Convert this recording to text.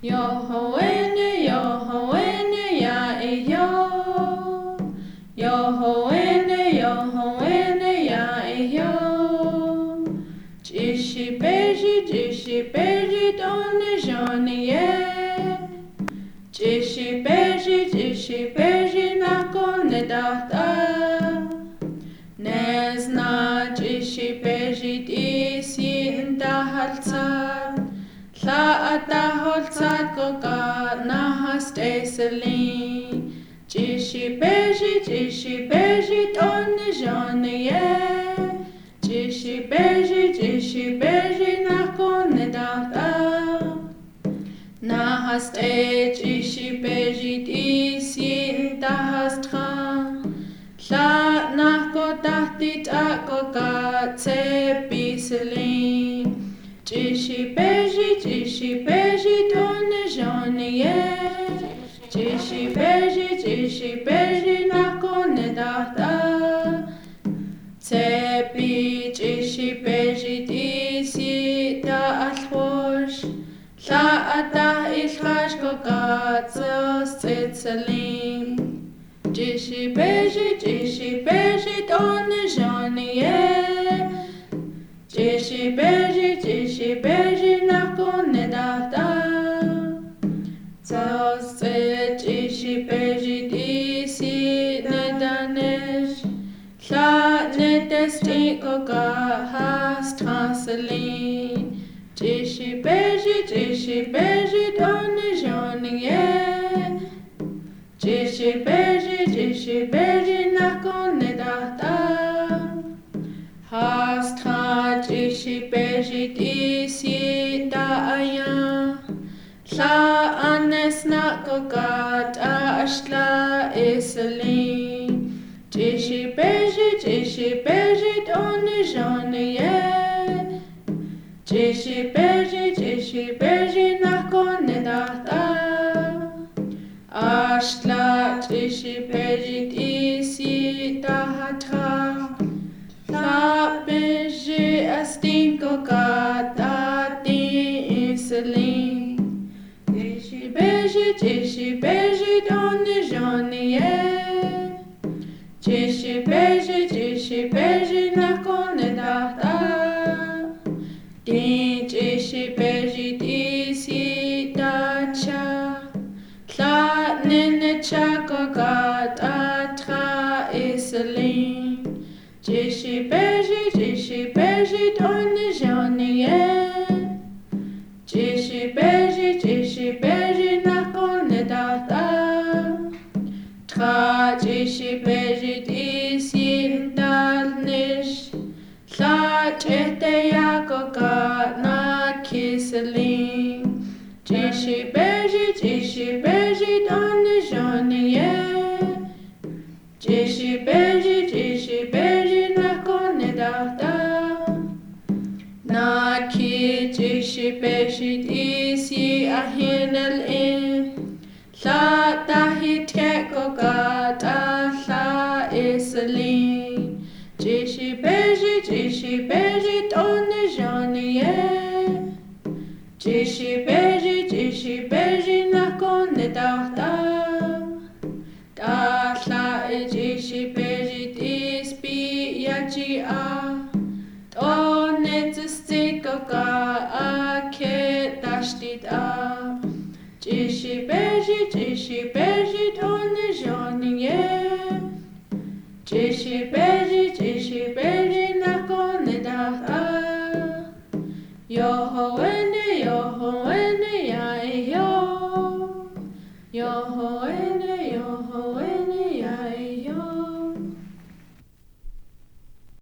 Yohoene, Yohoene, ya yo. Yohoene, Yohoene, ya yo. Jishi beji, donne johnny ye. Jishi beji, nakone data. Nesna jishi beji, disi indahalzat. La ataholzat goga nahasteiselin. Jishi beji, donne johnny ye. Jishi beji, nakone data. Nahaste jishi beji, disi indahastra. La nakodahtit agoga tsebiselin. Jishi beji, donne johnny ye. Jishi beji, nakone data. Tsebi jishi beji, disi da alhosh. La ata ilhash goga tsetselin. Jishi beji, donne johnny ye. Jishi beji, nakone data. Zose jishi beji, disi nedanesh. La nedesti goga hastraselin. Jishi beji, donne johnny ye. Jishi beji, nakone data. Hastra jishi beji, disi da ayan. La anes nagoga ashla iselin. Jishi beji, donne johnny ye. Jishi beji, nakone data. Ashla jishi beji, disi dahatra. La beji astin goga dati iselin. Jishi beji, donne johnny ye. Jishi beji, nakone data. Jishi beji, disi dacha. La nene chagoga datra iselin. Jishi beji, donne johnny ye. Jishi beji, nakone data. Tra jishi beji, disi dalnish. La jete yagoga na kiselin. Jishi beji, donne johnny ye. Jishi beji, nakone data. Naki jishi beji, disi ahinel in. La dahit goga la iselin. Jishi beji, donne johnny ye. Jishi beji, nakone data. Dahla jishi beji, dispi yaji a. Donne goga ake dashtid a. Jishi beji, donne johnny ye. Jishi beji, nakone data. Yohoene, ya yo. Yohoene.